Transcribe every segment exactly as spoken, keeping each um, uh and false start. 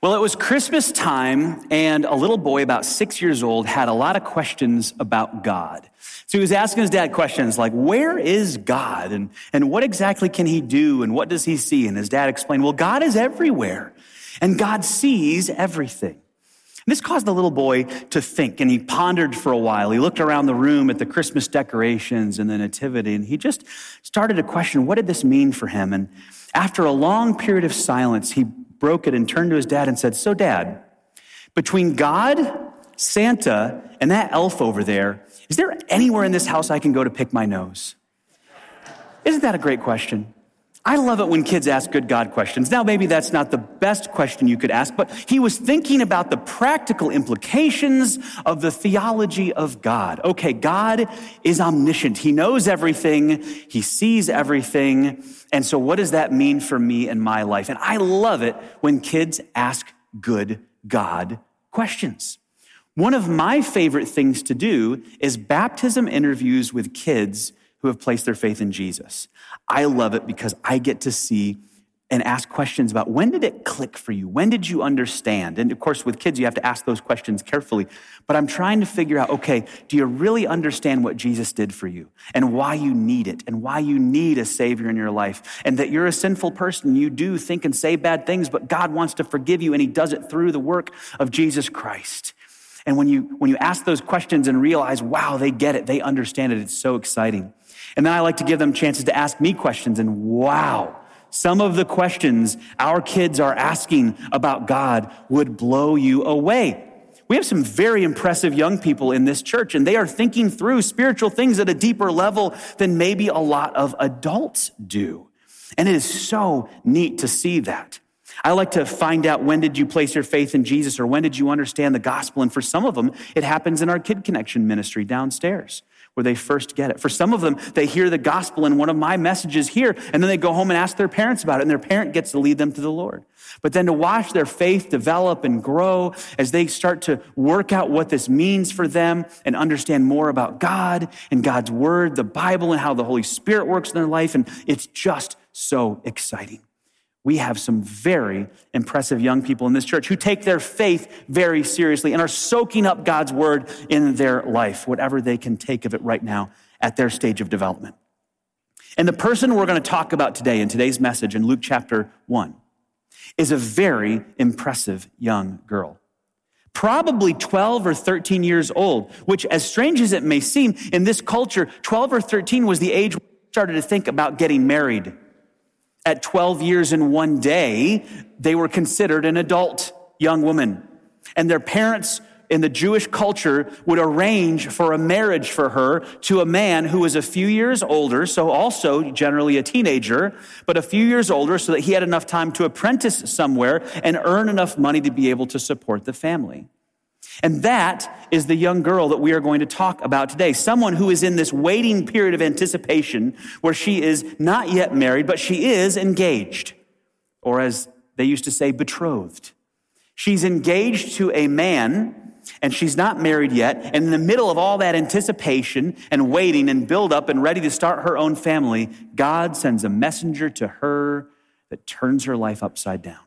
Well, it was Christmas time, and a little boy about six years old had a lot of questions about God. So he was asking his dad questions like, where is God? And, and what exactly can he do? And what does he see? And his dad explained, well, God is everywhere, and God sees everything. And this caused the little boy to think, and he pondered for a while. He looked around the room at the Christmas decorations and the nativity, and he just started to question, what did this mean for him? And after a long period of silence, he broke it and turned to his dad and said, so Dad, between God, Santa, and that elf over there, is there anywhere in this house I can go to pick my nose? Isn't that a great question? I love it when kids ask good God questions. Now, maybe that's not the best question you could ask, but he was thinking about the practical implications of the theology of God. Okay, God is omniscient. He knows everything. He sees everything. And so what does that mean for me and my life? And I love it when kids ask good God questions. One of my favorite things to do is baptism interviews with kids who have placed their faith in Jesus. I love it because I get to see and ask questions about when did it click for you? When did you understand? And of course, with kids, you have to ask those questions carefully. But I'm trying to figure out, okay, do you really understand what Jesus did for you and why you need it and why you need a Savior in your life and that you're a sinful person. You do think and say bad things, but God wants to forgive you and he does it through the work of Jesus Christ. And when you, when you ask those questions and realize, wow, they get it, they understand it, it's so exciting. And then I like to give them chances to ask me questions, and wow, some of the questions our kids are asking about God would blow you away. We have some very impressive young people in this church, and they are thinking through spiritual things at a deeper level than maybe a lot of adults do. And it is so neat to see that. I like to find out, when did you place your faith in Jesus, or when did you understand the gospel? And for some of them, it happens in our Kid Connection ministry downstairs, where they first get it. For some of them, they hear the gospel in one of my messages here, and then they go home and ask their parents about it, and their parent gets to lead them to the Lord. But then to watch their faith develop and grow as they start to work out what this means for them and understand more about God and God's word, the Bible, and how the Holy Spirit works in their life, and it's just so exciting. We have some very impressive young people in this church who take their faith very seriously and are soaking up God's word in their life, whatever they can take of it right now at their stage of development. And the person we're going to talk about today in today's message in Luke chapter one is a very impressive young girl. Probably twelve or thirteen years old, which, as strange as it may seem, in this culture, twelve or thirteen was the age we started to think about getting married. At twelve years and one day, they were considered an adult young woman. And their parents in the Jewish culture would arrange for a marriage for her to a man who was a few years older, so also generally a teenager, but a few years older so that he had enough time to apprentice somewhere and earn enough money to be able to support the family. And that is the young girl that we are going to talk about today. Someone who is in this waiting period of anticipation where she is not yet married, but she is engaged, or as they used to say, betrothed. She's engaged to a man, and she's not married yet. And in the middle of all that anticipation and waiting and build up and ready to start her own family, God sends a messenger to her that turns her life upside down.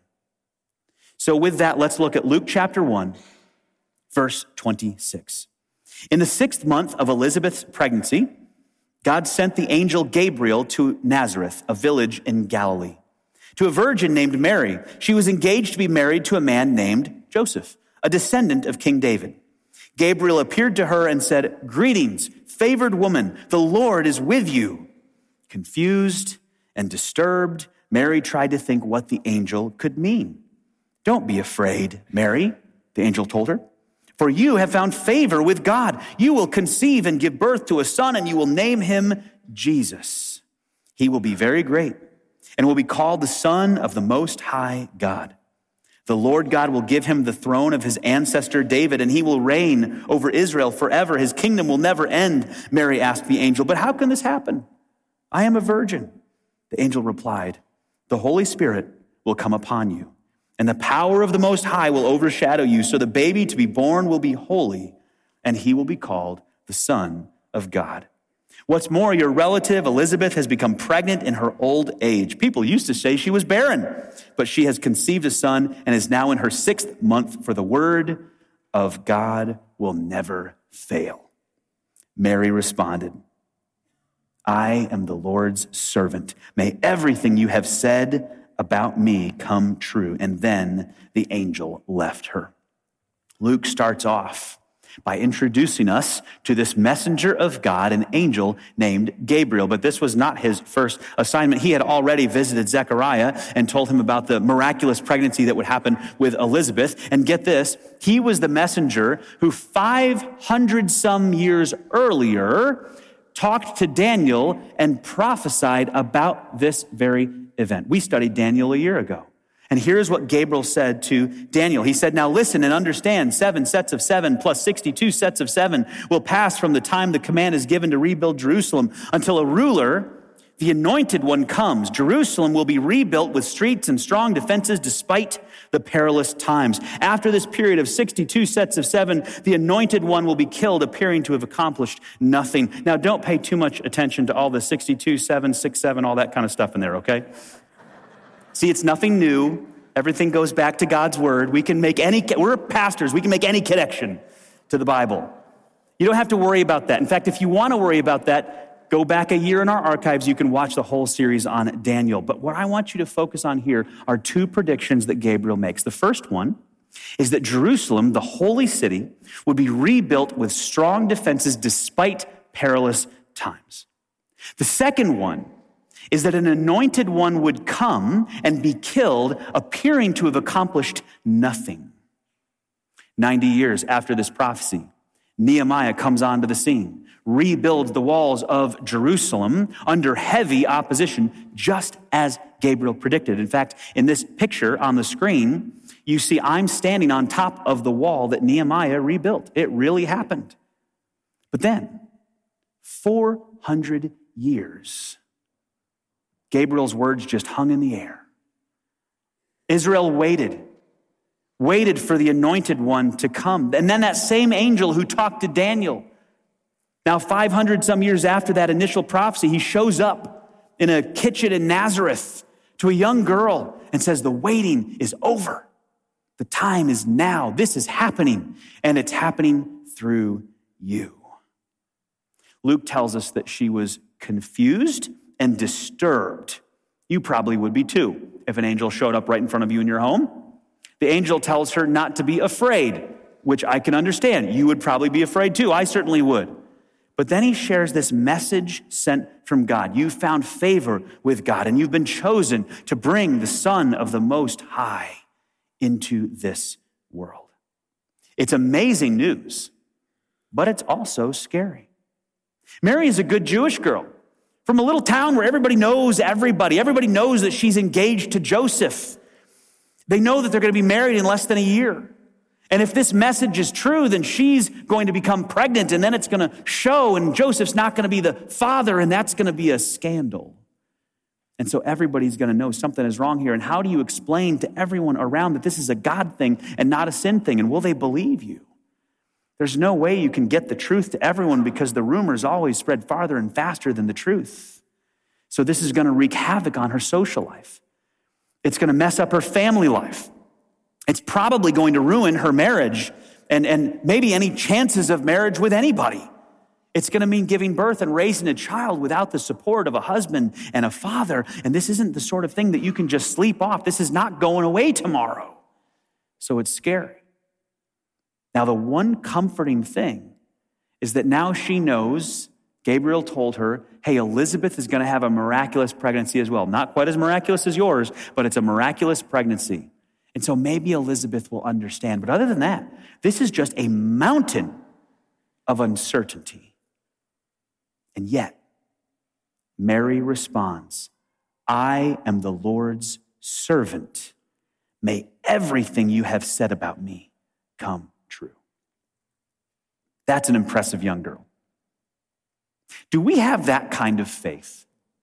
So with that, let's look at Luke chapter one. Verse twenty-six. In the sixth month of Elizabeth's pregnancy, God sent the angel Gabriel to Nazareth, a village in Galilee, to a virgin named Mary. She was engaged to be married to a man named Joseph, a descendant of King David. Gabriel appeared to her and said, "Greetings, favored woman, the Lord is with you." Confused and disturbed, Mary tried to think what the angel could mean. "Don't be afraid, Mary," the angel told her. "For you have found favor with God. You will conceive and give birth to a son, and you will name him Jesus. He will be very great and will be called the Son of the Most High God. The Lord God will give him the throne of his ancestor David, and he will reign over Israel forever. His kingdom will never end." Mary asked the angel, "But how can this happen? I am a virgin." The angel replied, "The Holy Spirit will come upon you, and the power of the Most High will overshadow you. So the baby to be born will be holy, and he will be called the Son of God. What's more, your relative Elizabeth has become pregnant in her old age. People used to say she was barren, but she has conceived a son and is now in her sixth month, for the word of God will never fail. Mary responded, I am the Lord's servant. May everything you have said about me come true. And then the angel left her. Luke starts off by introducing us to this messenger of God, an angel named Gabriel. But this was not his first assignment. He had already visited Zechariah and told him about the miraculous pregnancy that would happen with Elizabeth. And get this, he was the messenger who five hundred some years earlier talked to Daniel and prophesied about this very event. We studied Daniel a year ago. And here's what Gabriel said to Daniel. He said, now listen and understand, seven sets of seven plus sixty-two sets of seven will pass from the time the command is given to rebuild Jerusalem until a ruler, the anointed one, comes. Jerusalem will be rebuilt with streets and strong defenses despite the perilous times. After this period of sixty-two sets of seven, the anointed one will be killed, appearing to have accomplished nothing. Now, don't pay too much attention to all the sixty-two, seven, six, seven, all that kind of stuff in there, okay? See, it's nothing new. Everything goes back to God's word. We can make any, we're pastors, we can make any connection to the Bible. You don't have to worry about that. In fact, if you want to worry about that, go back a year in our archives. You can watch the whole series on Daniel. But what I want you to focus on here are two predictions that Gabriel makes. The first one is that Jerusalem, the holy city, would be rebuilt with strong defenses despite perilous times. The second one is that an anointed one would come and be killed, appearing to have accomplished nothing. ninety years after this prophecy, Nehemiah comes onto the scene, rebuilds the walls of Jerusalem under heavy opposition, just as Gabriel predicted. In fact, in this picture on the screen, you see I'm standing on top of the wall that Nehemiah rebuilt. It really happened. But then, four hundred years, Gabriel's words just hung in the air. Israel waited, waited for the anointed one to come. And then that same angel who talked to Daniel, now five hundred some years after that initial prophecy, he shows up in a kitchen in Nazareth to a young girl and says, the waiting is over. The time is now. This is happening, and it's happening through you. Luke tells us that she was confused and disturbed. You probably would be too if an angel showed up right in front of you in your home. The angel tells her not to be afraid, which I can understand. You would probably be afraid too. I certainly would. But then he shares this message sent from God. You found favor with God, and you've been chosen to bring the Son of the Most High into this world. It's amazing news, but it's also scary. Mary is a good Jewish girl from a little town where everybody knows everybody. Everybody knows that she's engaged to Joseph. They know that they're going to be married in less than a year. And if this message is true, then she's going to become pregnant, and then it's going to show, and Joseph's not going to be the father, and that's going to be a scandal. And so everybody's going to know something is wrong here. And how do you explain to everyone around that this is a God thing and not a sin thing? And will they believe you? There's no way you can get the truth to everyone because the rumors always spread farther and faster than the truth. So this is going to wreak havoc on her social life. It's going to mess up her family life. It's probably going to ruin her marriage and, and maybe any chances of marriage with anybody. It's going to mean giving birth and raising a child without the support of a husband and a father. And this isn't the sort of thing that you can just sleep off. This is not going away tomorrow. So it's scary. Now, the one comforting thing is that now she knows, Gabriel told her, hey, Elizabeth is going to have a miraculous pregnancy as well. Not quite as miraculous as yours, but it's a miraculous pregnancy. And so maybe Elizabeth will understand. But other than that, this is just a mountain of uncertainty. And yet, Mary responds, I am the Lord's servant. May everything you have said about me come true. That's an impressive young girl. Do we have that kind of faith?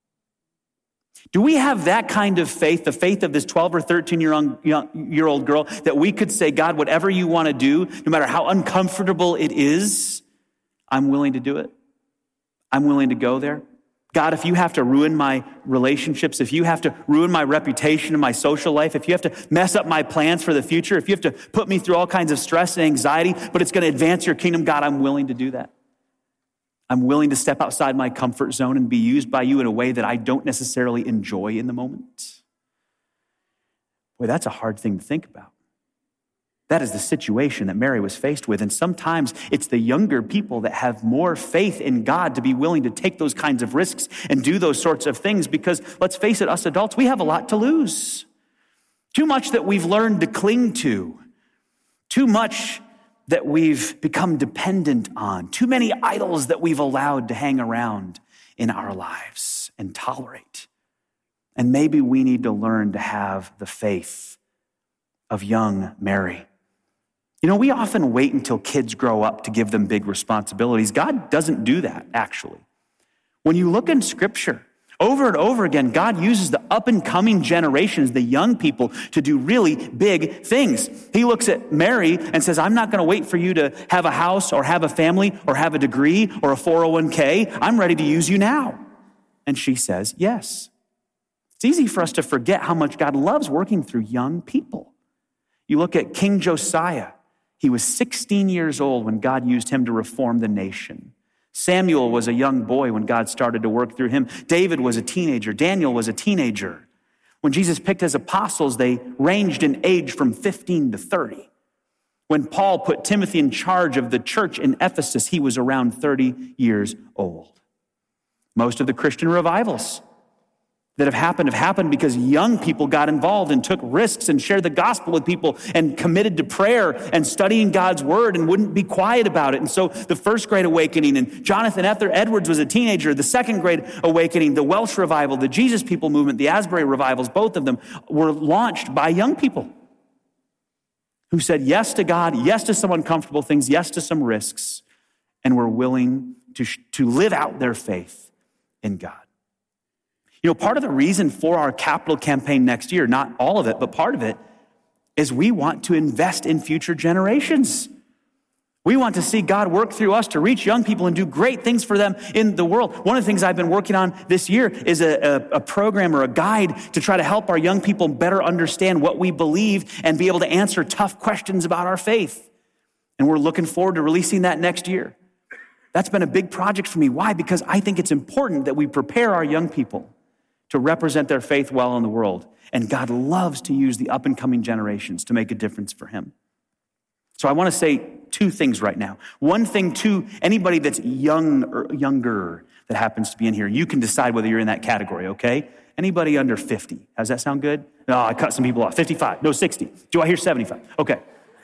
Do we have that kind of faith, the faith of this twelve or thirteen-year-old girl, that we could say, God, whatever you want to do, no matter how uncomfortable it is, I'm willing to do it? I'm willing to go there. God, if you have to ruin my relationships, if you have to ruin my reputation and my social life, if you have to mess up my plans for the future, if you have to put me through all kinds of stress and anxiety, but it's going to advance your kingdom, God, I'm willing to do that. I'm willing to step outside my comfort zone and be used by you in a way that I don't necessarily enjoy in the moment. Boy, that's a hard thing to think about. That is the situation that Mary was faced with. And sometimes it's the younger people that have more faith in God to be willing to take those kinds of risks and do those sorts of things because, let's face it, us adults, we have a lot to lose. Too much that we've learned to cling to. Too much that we've become dependent on. Too many idols that we've allowed to hang around in our lives and tolerate. And maybe we need to learn to have the faith of young Mary. You know, we often wait until kids grow up to give them big responsibilities. God doesn't do that, actually. When you look in Scripture, over and over again, God uses the up-and-coming generations, the young people, to do really big things. He looks at Mary and says, I'm not going to wait for you to have a house or have a family or have a degree or a four oh one k. I'm ready to use you now. And she says, yes. It's easy for us to forget how much God loves working through young people. You look at King Josiah. He was sixteen years old when God used him to reform the nation. Samuel was a young boy when God started to work through him. David was a teenager. Daniel was a teenager. When Jesus picked his apostles, they ranged in age from fifteen to thirty. When Paul put Timothy in charge of the church in Ephesus, he was around thirty years old. Most of the Christian revivals that have happened have happened because young people got involved and took risks and shared the gospel with people and committed to prayer and studying God's word and wouldn't be quiet about it. And so the first great awakening, and Jonathan Edwards was a teenager. The second great awakening, the Welsh revival, the Jesus People movement, the Asbury revivals, both of them were launched by young people who said yes to God, yes to some uncomfortable things, yes to some risks, and were willing to, to live out their faith in God. You know, part of the reason for our capital campaign next year, not all of it, but part of it, is we want to invest in future generations. We want to see God work through us to reach young people and do great things for them in the world. One of the things I've been working on this year is a, a, a program or a guide to try to help our young people better understand what we believe and be able to answer tough questions about our faith. And we're looking forward to releasing that next year. That's been a big project for me. Why? Because I think it's important that we prepare our young people to represent their faith well in the world. And God loves to use the up-and-coming generations to make a difference for him. So I want to say two things right now. One thing to anybody that's young or younger that happens to be in here. You can decide whether you're in that category, okay? Anybody under fifty. Does that sound good? No, I cut some people off. fifty-five, no, sixty. Do I hear seventy-five? Okay.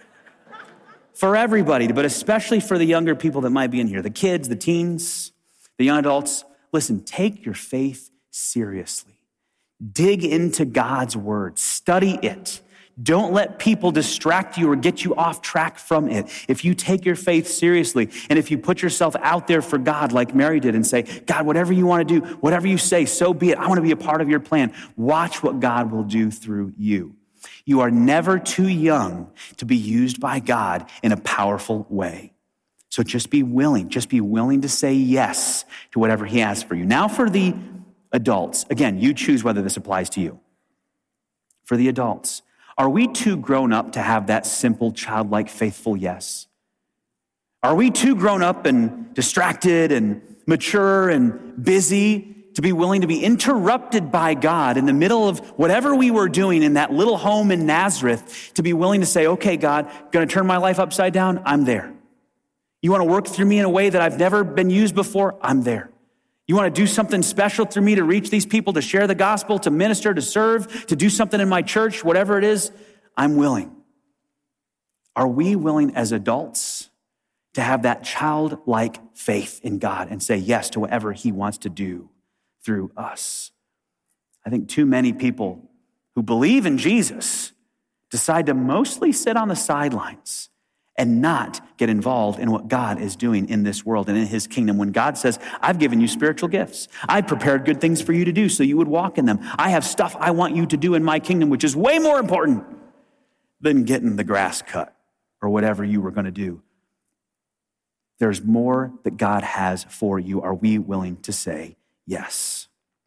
For everybody, but especially for the younger people that might be in here, the kids, the teens, the young adults, listen, take your faith seriously. Dig into God's word. Study it. Don't let people distract you or get you off track from it. If you take your faith seriously and if you put yourself out there for God like Mary did and say, God, whatever you want to do, whatever you say, so be it. I want to be a part of your plan. Watch what God will do through you. You are never too young to be used by God in a powerful way. So just be willing. Just be willing to say yes to whatever he has for you. Now for the adults, again, you choose whether this applies to you. For the adults, are we too grown up to have that simple, childlike, faithful yes? Are we too grown up and distracted and mature and busy to be willing to be interrupted by God in the middle of whatever we were doing in that little home in Nazareth, to be willing to say, okay, God, going to turn my life upside down? I'm there. You want to work through me in a way that I've never been used before? I'm there. You want to do something special through me to reach these people, to share the gospel, to minister, to serve, to do something in my church, whatever it is, I'm willing. Are we willing as adults to have that childlike faith in God and say yes to whatever he wants to do through us? I think too many people who believe in Jesus decide to mostly sit on the sidelines and not get involved in what God is doing in this world and in his kingdom. When God says, I've given you spiritual gifts. I prepared good things for you to do so you would walk in them. I have stuff I want you to do in my kingdom, which is way more important than getting the grass cut or whatever you were going to do. There's more that God has for you. Are we willing to say yes?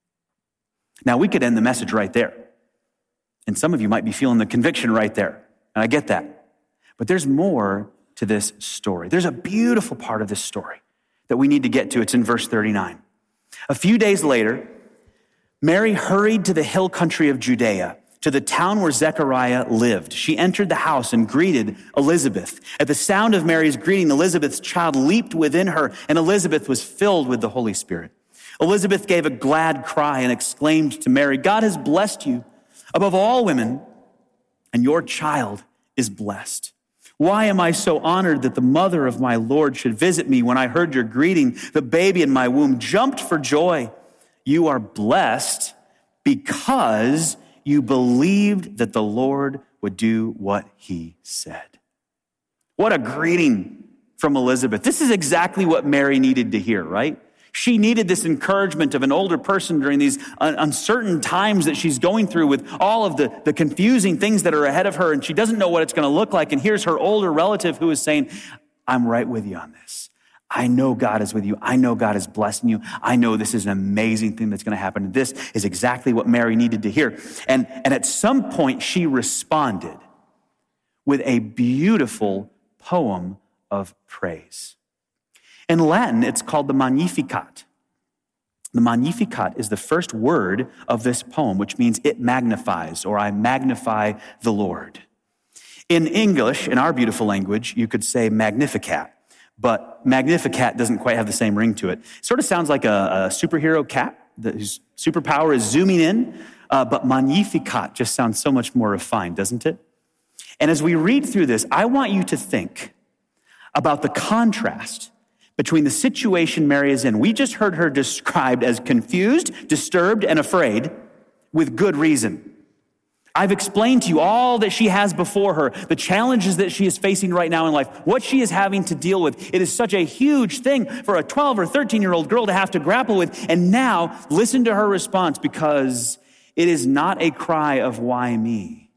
Now, we could end the message right there. And some of you might be feeling the conviction right there. And I get that. But there's more to this story. There's a beautiful part of this story that we need to get to. It's in verse thirty-nine. A few days later, Mary hurried to the hill country of Judea, to the town where Zechariah lived. She entered the house and greeted Elizabeth. At the sound of Mary's greeting, Elizabeth's child leaped within her, and Elizabeth was filled with the Holy Spirit. Elizabeth gave a glad cry and exclaimed to Mary, God has blessed you above all women, and your child is blessed. Why am I so honored that the mother of my Lord should visit me? When I heard your greeting, the baby in my womb jumped for joy. You are blessed because you believed that the Lord would do what he said. What a greeting from Elizabeth. This is exactly what Mary needed to hear, right? She needed this encouragement of an older person during these uncertain times that she's going through with all of the, the confusing things that are ahead of her, and she doesn't know what it's going to look like. And here's her older relative who is saying, I'm right with you on this. I know God is with you. I know God is blessing you. I know this is an amazing thing that's going to happen. And this is exactly what Mary needed to hear. And, and at some point, she responded with a beautiful poem of praise. In Latin, it's called the Magnificat. The Magnificat is the first word of this poem, which means it magnifies, or I magnify the Lord. In English, in our beautiful language, you could say Magnificat, but Magnificat doesn't quite have the same ring to it. It sort of sounds like a, a superhero cat whose superpower is zooming in, uh, but Magnificat just sounds so much more refined, doesn't it? And as we read through this, I want you to think about the contrast between the situation Mary is in. We just heard her described as confused, disturbed, and afraid with good reason. I've explained to you all that she has before her, the challenges that she is facing right now in life, what she is having to deal with. It is such a huge thing for a twelve or thirteen-year-old girl to have to grapple with. And now, listen to her response, because it is not a cry of why me.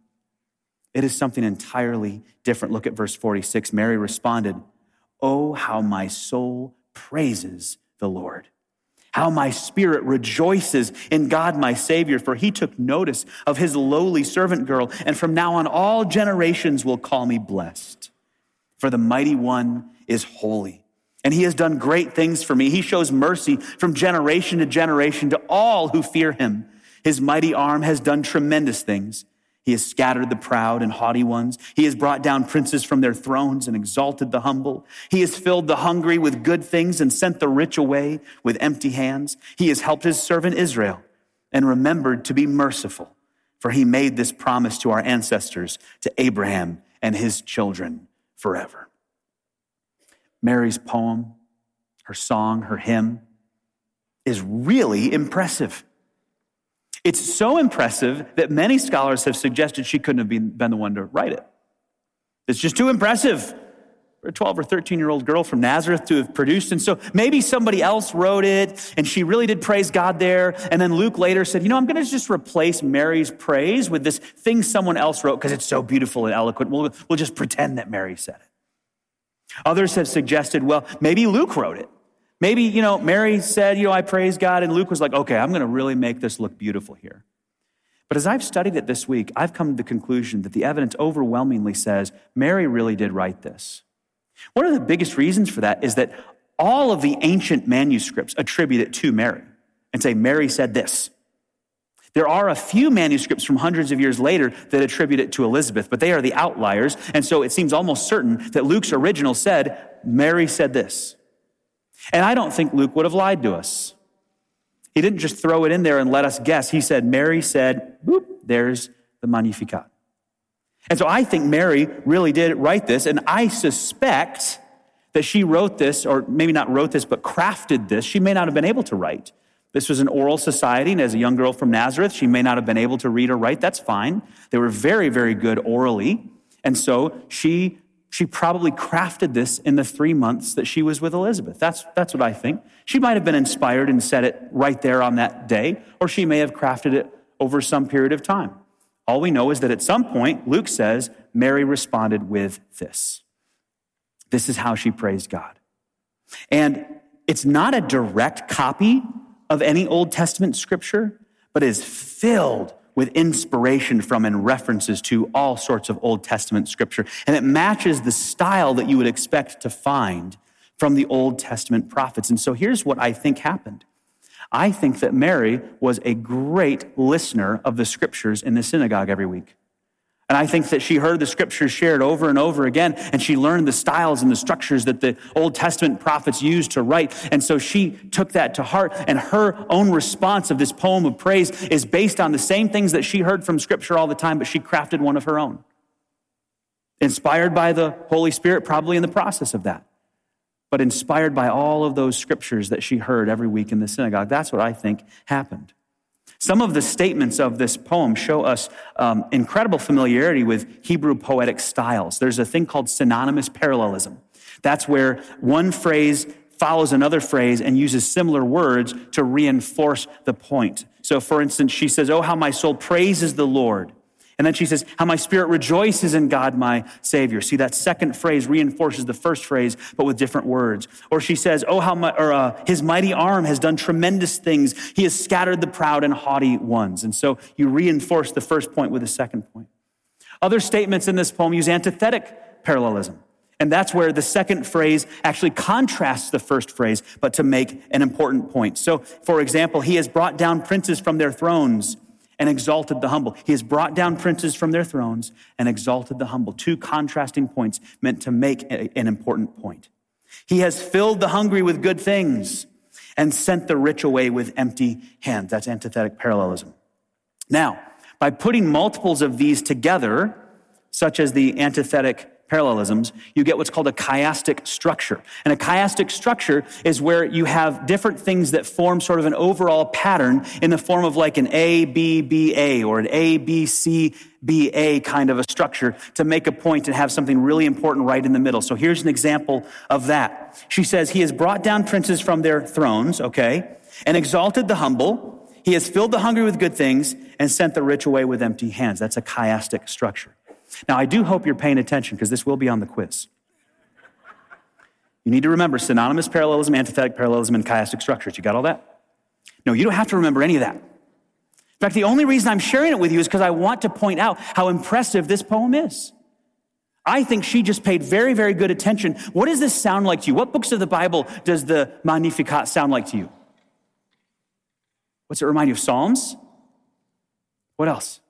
It is something entirely different. Look at verse forty-six. Mary responded, oh, how my soul praises the Lord. How my spirit rejoices in God, my Savior, for he took notice of his lowly servant girl. And from now on, all generations will call me blessed. For the mighty one is holy, and he has done great things for me. He shows mercy from generation to generation to all who fear him. His mighty arm has done tremendous things. He has scattered the proud and haughty ones. He has brought down princes from their thrones and exalted the humble. He has filled the hungry with good things and sent the rich away with empty hands. He has helped his servant Israel and remembered to be merciful, for he made this promise to our ancestors, to Abraham and his children forever. Mary's poem, her song, her hymn is really impressive. It's so impressive that many scholars have suggested she couldn't have been, been the one to write it. It's just too impressive for a twelve or thirteen-year-old girl from Nazareth to have produced. And so maybe somebody else wrote it, and she really did praise God there. And then Luke later said, you know, I'm going to just replace Mary's praise with this thing someone else wrote because it's so beautiful and eloquent. We'll, we'll just pretend that Mary said it. Others have suggested, well, maybe Luke wrote it. Maybe, you know, Mary said, you know, I praise God, and Luke was like, okay, I'm going to really make this look beautiful here. But as I've studied it this week, I've come to the conclusion that the evidence overwhelmingly says Mary really did write this. One of the biggest reasons for that is that all of the ancient manuscripts attribute it to Mary and say, Mary said this. There are a few manuscripts from hundreds of years later that attribute it to Elizabeth, but they are the outliers, and so it seems almost certain that Luke's original said, Mary said this. And I don't think Luke would have lied to us. He didn't just throw it in there and let us guess. He said, Mary said, boop, there's the Magnificat. And so I think Mary really did write this, and I suspect that she wrote this, or maybe not wrote this, but crafted this. She may not have been able to write. This was an oral society, and as a young girl from Nazareth, she may not have been able to read or write. That's fine. They were very, very good orally. And so she She probably crafted this in the three months that she was with Elizabeth. That's, that's what I think. She might have been inspired and said it right there on that day, or she may have crafted it over some period of time. All we know is that at some point, Luke says, Mary responded with this. This is how she praised God. And it's not a direct copy of any Old Testament scripture, but is filled with inspiration from and references to all sorts of Old Testament scripture. And it matches the style that you would expect to find from the Old Testament prophets. And so here's what I think happened. I think that Mary was a great listener of the scriptures in the synagogue every week. And I think that she heard the scriptures shared over and over again, and she learned the styles and the structures that the Old Testament prophets used to write. And so she took that to heart, and her own response of this poem of praise is based on the same things that she heard from scripture all the time, but she crafted one of her own. Inspired by the Holy Spirit, probably in the process of that, but inspired by all of those scriptures that she heard every week in the synagogue. That's what I think happened. Some of the statements of this poem show us um, incredible familiarity with Hebrew poetic styles. There's a thing called synonymous parallelism. That's where one phrase follows another phrase and uses similar words to reinforce the point. So for instance, she says, "Oh, how my soul praises the Lord." And then she says, "How my spirit rejoices in God, my Savior." See, that second phrase reinforces the first phrase, but with different words. Or she says, "Oh, how my, or, uh, his mighty arm has done tremendous things. He has scattered the proud and haughty ones." And so you reinforce the first point with the second point. Other statements in this poem use antithetic parallelism. And that's where the second phrase actually contrasts the first phrase, but to make an important point. So, for example, "He has brought down princes from their thrones and exalted the humble." He has brought down princes from their thrones and exalted the humble. Two contrasting points meant to make a, an important point. "He has filled the hungry with good things and sent the rich away with empty hands." That's antithetic parallelism. Now, by putting multiples of these together, such as the antithetic parallelisms, you get what's called a chiastic structure. And a chiastic structure is where you have different things that form sort of an overall pattern in the form of like an A, B, B, A, or an A, B, C, B, A kind of a structure to make a point and have something really important right in the middle. So here's an example of that. She says, "He has brought down princes from their thrones," okay, "and exalted the humble. He has filled the hungry with good things and sent the rich away with empty hands." That's a chiastic structure. Now, I do hope you're paying attention because this will be on the quiz. You need to remember synonymous parallelism, antithetic parallelism, and chiastic structures. You got all that? No, you don't have to remember any of that. In fact, the only reason I'm sharing it with you is because I want to point out how impressive this poem is. I think she just paid very, very good attention. What does this sound like to you? What books of the Bible does the Magnificat sound like to you? What's it remind you of? Psalms? What else?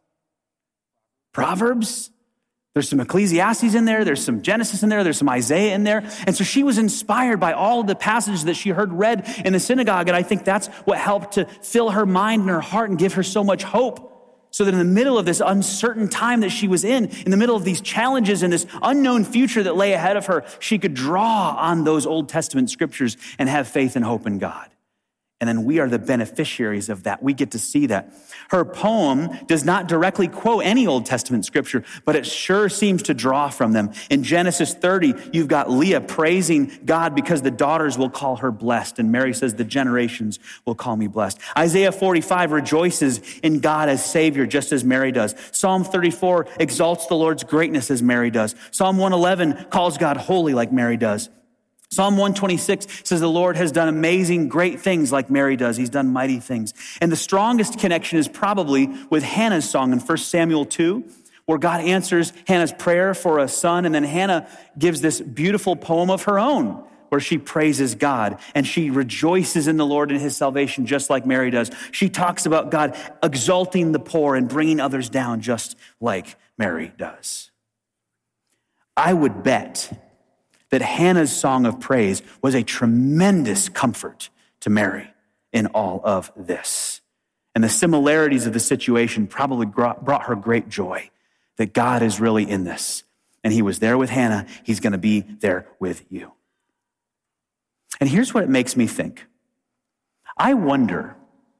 Proverbs? There's some Ecclesiastes in there. There's some Genesis in there. There's some Isaiah in there. And so she was inspired by all of the passages that she heard read in the synagogue. And I think that's what helped to fill her mind and her heart and give her so much hope. So that in the middle of this uncertain time that she was in, in the middle of these challenges and this unknown future that lay ahead of her, she could draw on those Old Testament scriptures and have faith and hope in God. And then we are the beneficiaries of that. We get to see that. Her poem does not directly quote any Old Testament scripture, but it sure seems to draw from them. In Genesis thirty, you've got Leah praising God because the daughters will call her blessed. And Mary says, "The generations will call me blessed." Isaiah forty-five rejoices in God as Savior, just as Mary does. Psalm thirty-four exalts the Lord's greatness as Mary does. Psalm one eleven calls God holy like Mary does. Psalm one twenty-six says the Lord has done amazing, great things like Mary does. He's done mighty things. And the strongest connection is probably with Hannah's song in First Samuel two, where God answers Hannah's prayer for a son. And then Hannah gives this beautiful poem of her own where she praises God and she rejoices in the Lord and his salvation just like Mary does. She talks about God exalting the poor and bringing others down just like Mary does. I would bet that Hannah's song of praise was a tremendous comfort to Mary in all of this. And the similarities of the situation probably brought her great joy that God is really in this. And he was there with Hannah. He's going to be there with you. And here's what it makes me think. I wonder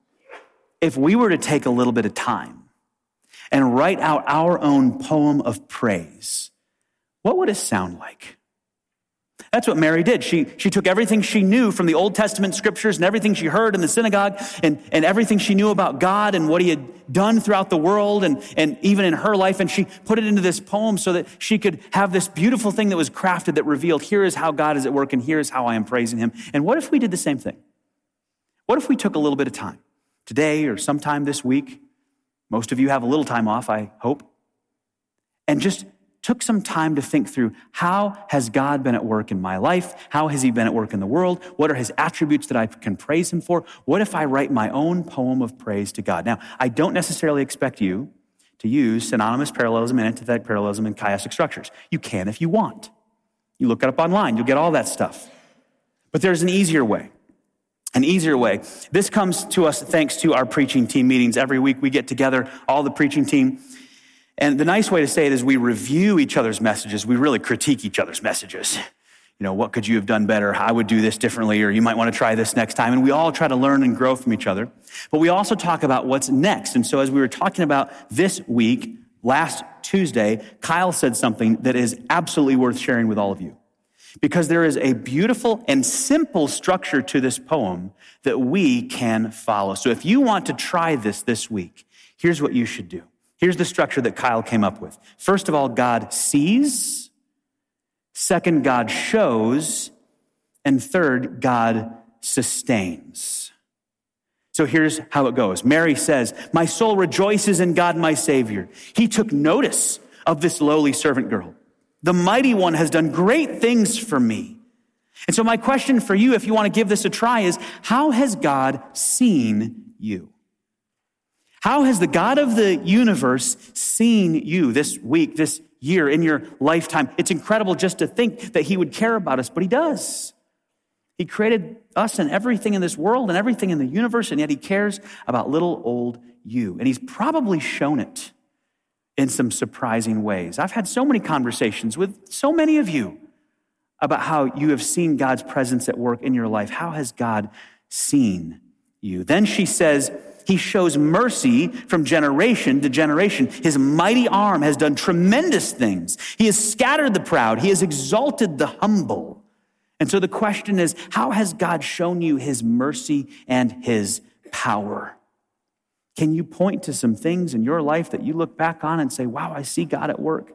if we were to take a little bit of time and write out our own poem of praise, what would it sound like? That's what Mary did. She, she took everything she knew from the Old Testament scriptures and everything she heard in the synagogue and, and everything she knew about God and what he had done throughout the world and, and even in her life. And she put it into this poem so that she could have this beautiful thing that was crafted that revealed, here is how God is at work and here is how I am praising him. And what if we did the same thing? What if we took a little bit of time today or sometime this week? Most of you have a little time off, I hope. And just took some time to think through, how has God been at work in my life? How has he been at work in the world? What are his attributes that I can praise him for? What if I write my own poem of praise to God? Now, I don't necessarily expect you to use synonymous parallelism and antithetic parallelism and chiastic structures. You can if you want. You look it up online, you'll get all that stuff. But there's an easier way. An easier way. This comes to us thanks to our preaching team meetings. Every week we get together, all the preaching team. And the nice way to say it is we review each other's messages. We really critique each other's messages. You know, what could you have done better? I would do this differently, or you might want to try this next time. And we all try to learn and grow from each other. But we also talk about what's next. And so as we were talking about this week, last Tuesday, Kyle said something that is absolutely worth sharing with all of you. Because there is a beautiful and simple structure to this poem that we can follow. So if you want to try this this week, here's what you should do. Here's the structure that Kyle came up with. First of all, God sees. Second, God shows. And third, God sustains. So here's how it goes. Mary says, my soul rejoices in God, my Savior. He took notice of this lowly servant girl. The mighty one has done great things for me. And so my question for you, if you want to give this a try, is how has God seen you? How has the God of the universe seen you this week, this year, in your lifetime? It's incredible just to think that he would care about us, but he does. He created us and everything in this world and everything in the universe, and yet he cares about little old you. And he's probably shown it in some surprising ways. I've had so many conversations with so many of you about how you have seen God's presence at work in your life. How has God seen you? Then she says, he shows mercy from generation to generation. His mighty arm has done tremendous things. He has scattered the proud. He has exalted the humble. And so the question is, how has God shown you his mercy and his power? Can you point to some things in your life that you look back on and say, wow, I see God at work?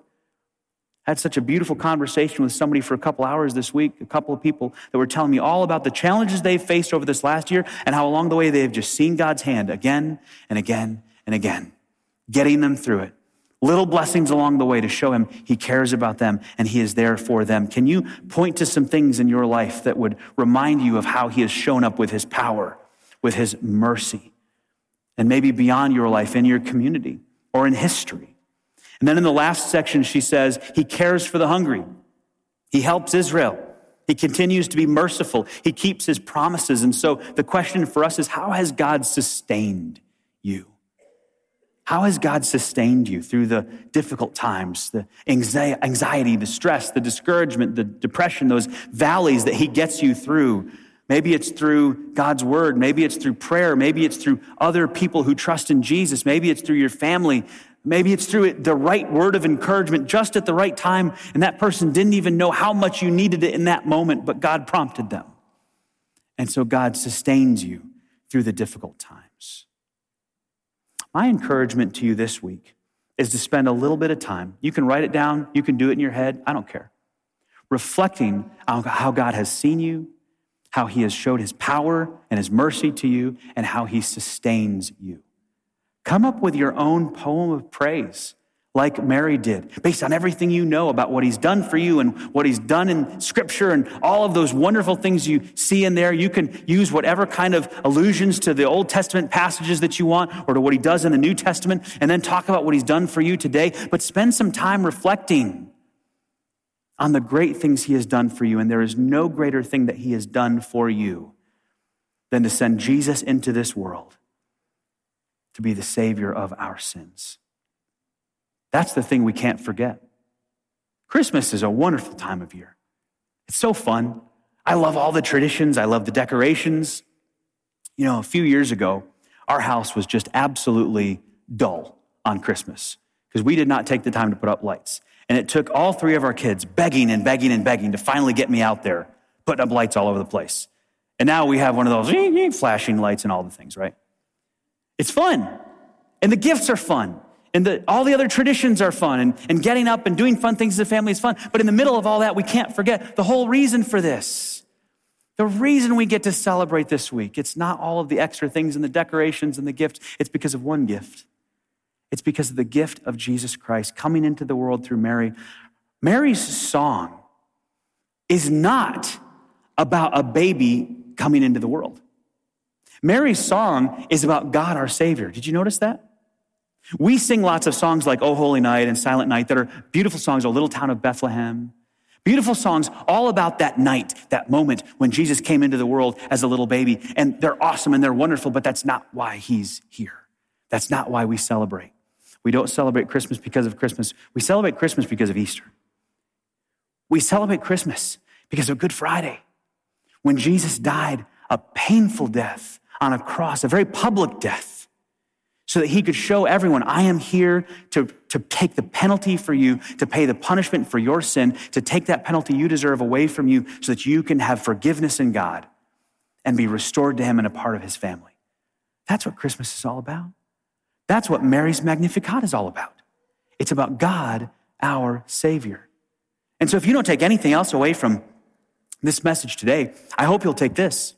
I had such a beautiful conversation with somebody for a couple hours this week, a couple of people that were telling me all about the challenges they've faced over this last year and how along the way they've just seen God's hand again and again and again, getting them through it. Little blessings along the way to show him he cares about them and he is there for them. Can you point to some things in your life that would remind you of how he has shown up with his power, with his mercy, and maybe beyond your life in your community or in history? And then in the last section, she says, he cares for the hungry. He helps Israel. He continues to be merciful. He keeps his promises. And so the question for us is, how has God sustained you? How has God sustained you through the difficult times, the anxiety, the stress, the discouragement, the depression, those valleys that he gets you through? Maybe it's through God's word. Maybe it's through prayer. Maybe it's through other people who trust in Jesus. Maybe it's through your family. Maybe it's through the right word of encouragement just at the right time, and that person didn't even know how much you needed it in that moment, but God prompted them. And so God sustains you through the difficult times. My encouragement to you this week is to spend a little bit of time. You can write it down. You can do it in your head. I don't care. Reflecting on how God has seen you, how he has showed his power and his mercy to you, and how he sustains you. Come up with your own poem of praise, like Mary did, based on everything you know about what he's done for you and what he's done in Scripture and all of those wonderful things you see in there. You can use whatever kind of allusions to the Old Testament passages that you want or to what he does in the New Testament, and then talk about what he's done for you today. But spend some time reflecting on the great things he has done for you. And there is no greater thing that he has done for you than to send Jesus into this world to be the Savior of our sins. That's the thing we can't forget. Christmas is a wonderful time of year. It's so fun. I love all the traditions. I love the decorations. You know, a few years ago, our house was just absolutely dull on Christmas because we did not take the time to put up lights. And it took all three of our kids begging and begging and begging to finally get me out there, putting up lights all over the place. And now we have one of those flashing lights and all the things, right? It's fun. And the gifts are fun. And the, all the other traditions are fun. And, and getting up and doing fun things as a family is fun. But in the middle of all that, we can't forget the whole reason for this. The reason we get to celebrate this week, it's not all of the extra things and the decorations and the gifts. It's because of one gift. It's because of the gift of Jesus Christ coming into the world through Mary. Mary's song is not about a baby coming into the world. Mary's song is about God, our Savior. Did you notice that? We sing lots of songs like O Holy Night and Silent Night that are beautiful songs, O Little Town of Bethlehem. Beautiful songs all about that night, that moment when Jesus came into the world as a little baby. And they're awesome and they're wonderful, but that's not why he's here. That's not why we celebrate. We don't celebrate Christmas because of Christmas. We celebrate Christmas because of Easter. We celebrate Christmas because of Good Friday, when Jesus died a painful death on a cross, a very public death, so that he could show everyone, I am here to, to take the penalty for you, to pay the punishment for your sin, to take that penalty you deserve away from you so that you can have forgiveness in God and be restored to him and a part of his family. That's what Christmas is all about. That's what Mary's Magnificat is all about. It's about God, our Savior. And so if you don't take anything else away from this message today, I hope you'll take this.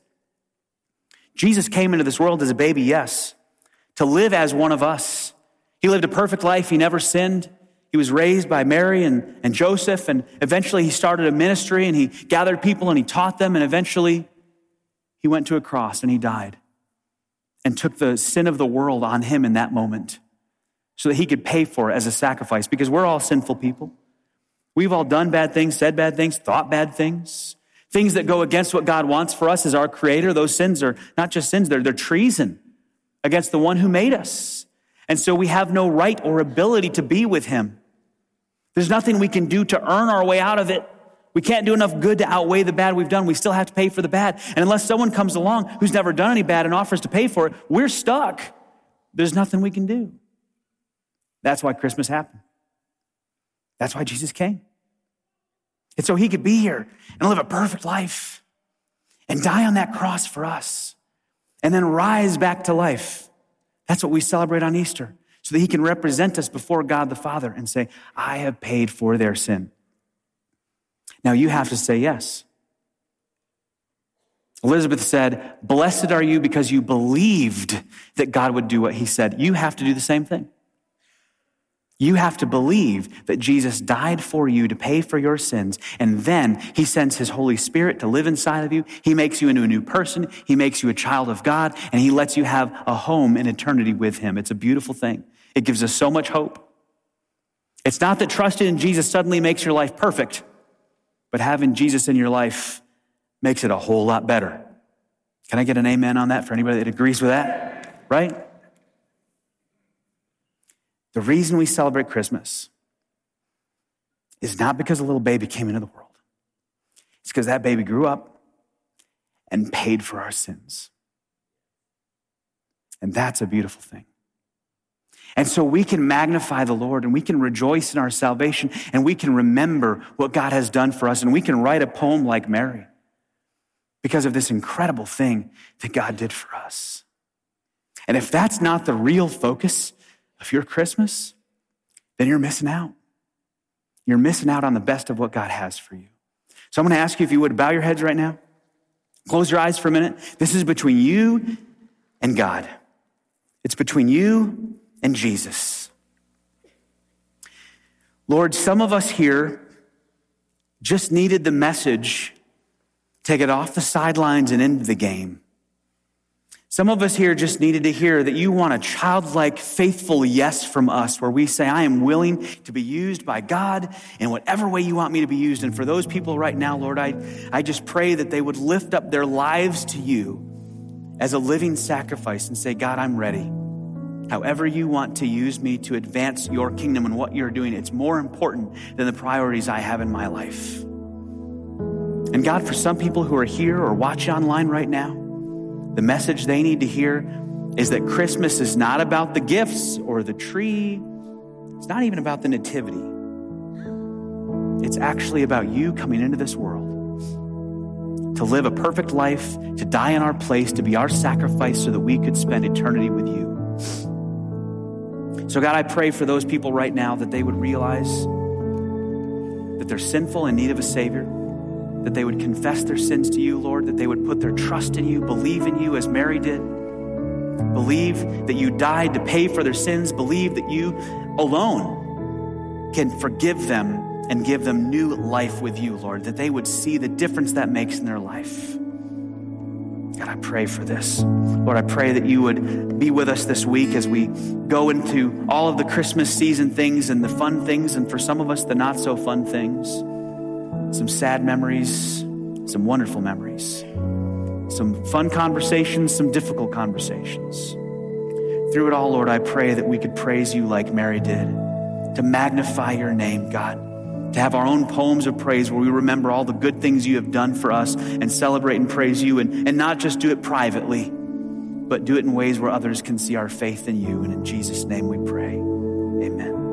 Jesus came into this world as a baby, yes, to live as one of us. He lived a perfect life. He never sinned. He was raised by Mary and, and Joseph, and eventually he started a ministry and he gathered people and he taught them, and eventually he went to a cross and he died and took the sin of the world on him in that moment so that he could pay for it as a sacrifice, because we're all sinful people. We've all done bad things, said bad things, thought bad things, things that go against what God wants for us as our creator. Those sins are not just sins, they're, they're treason against the one who made us. And so we have no right or ability to be with him. There's nothing we can do to earn our way out of it. We can't do enough good to outweigh the bad we've done. We still have to pay for the bad. And unless someone comes along who's never done any bad and offers to pay for it, we're stuck. There's nothing we can do. That's why Christmas happened. That's why Jesus came. And so he could be here and live a perfect life and die on that cross for us and then rise back to life. That's what we celebrate on Easter, so that he can represent us before God the Father and say, I have paid for their sin. Now you have to say yes. Elizabeth said, blessed are you because you believed that God would do what he said. You have to do the same thing. You have to believe that Jesus died for you to pay for your sins, and then he sends his Holy Spirit to live inside of you. He makes you into a new person. He makes you a child of God, and he lets you have a home in eternity with him. It's a beautiful thing. It gives us so much hope. It's not that trusting in Jesus suddenly makes your life perfect, but having Jesus in your life makes it a whole lot better. Can I get an amen on that for anybody that agrees with that? Right? The reason we celebrate Christmas is not because a little baby came into the world. It's because that baby grew up and paid for our sins. And that's a beautiful thing. And so we can magnify the Lord and we can rejoice in our salvation and we can remember what God has done for us, and we can write a poem like Mary because of this incredible thing that God did for us. And if that's not the real focus of your Christmas, then you're missing out. You're missing out on the best of what God has for you. So I'm going to ask you, if you would, bow your heads right now. Close your eyes for a minute. This is between you and God. It's between you and Jesus. Lord, some of us here just needed the message to get off the sidelines and into the game. Some of us here just needed to hear that you want a childlike, faithful yes from us, where we say, I am willing to be used by God in whatever way you want me to be used. And for those people right now, Lord, I, I just pray that they would lift up their lives to you as a living sacrifice and say, God, I'm ready. However you want to use me to advance your kingdom and what you're doing, it's more important than the priorities I have in my life. And God, for some people who are here or watching online right now, the message they need to hear is that Christmas is not about the gifts or the tree. It's not even about the nativity. it's actually about you coming into this world to live a perfect life, to die in our place, to be our sacrifice so that we could spend eternity with you. So God, I pray for those people right now that they would realize that they're sinful in need of a Savior, that they would confess their sins to you, Lord, that they would put their trust in you, believe in you as Mary did, believe that you died to pay for their sins, believe that you alone can forgive them and give them new life with you, Lord, that they would see the difference that makes in their life. God, I pray for this. Lord, I pray that you would be with us this week as we go into all of the Christmas season things and the fun things, and for some of us, the not so fun things. Some sad memories, some wonderful memories, some fun conversations, some difficult conversations. Through it all, Lord, I pray that we could praise you like Mary did, to magnify your name, God, to have our own poems of praise where we remember all the good things you have done for us and celebrate and praise you, and, and not just do it privately, but do it in ways where others can see our faith in you. And in Jesus' name we pray. Amen.